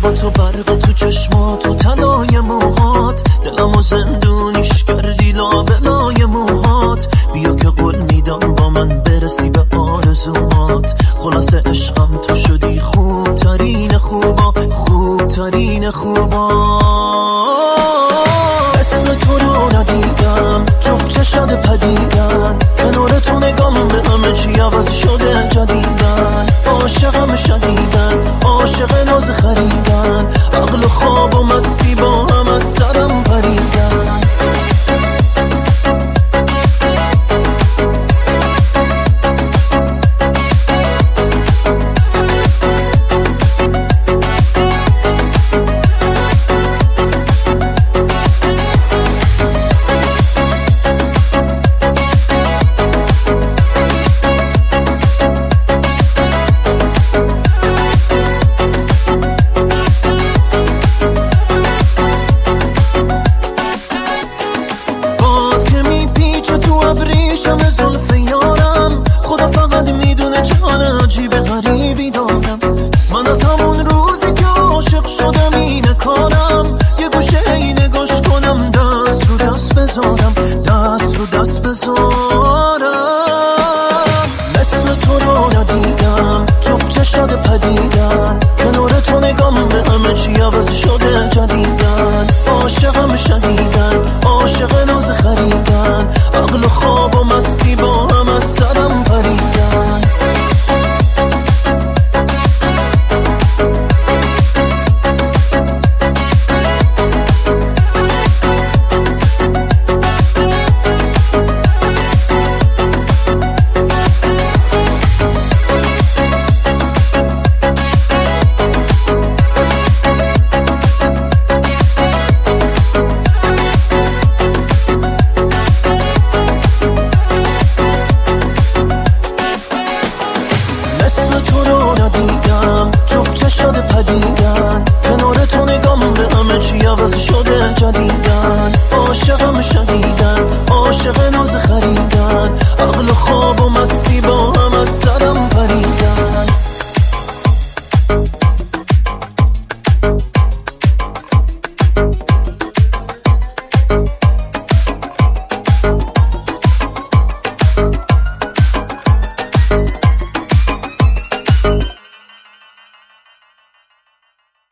با تو برق تو چشمات و تنای موهات، دلمو زندونیش کردی لابلای موهات. بیا که قول میدم با من برسی به آرزوهات. خلاصه عشقم تو شدی خوب ترین خوبا، خوب ترین خوبا. اسم تو رو ندیدم، جفت چشات پدیدن، کنار تو نگام به همه چی عوض شده جدیدن. عاشقم شدیدن، عاشق ناز خریدن، عقل و خواب و مستی با هم از سرم پریدن. ابریشم زلف یارم، خدا فقط میدونه چه حال عجیب غریبی دارم. من از همون روزی که عاشق شدم اینه کارم، یه گوشه نگاش کنم، دست رو دست بذارم، دست رو دست بذارم. مثل تو رو ندیدم، جفت چشات پدیدن، کنار تو نگام به همه چی عوض شده جدیدن. عاشقم شدیدن، عاشق ناز خریدن، عقل و خواب و مستی با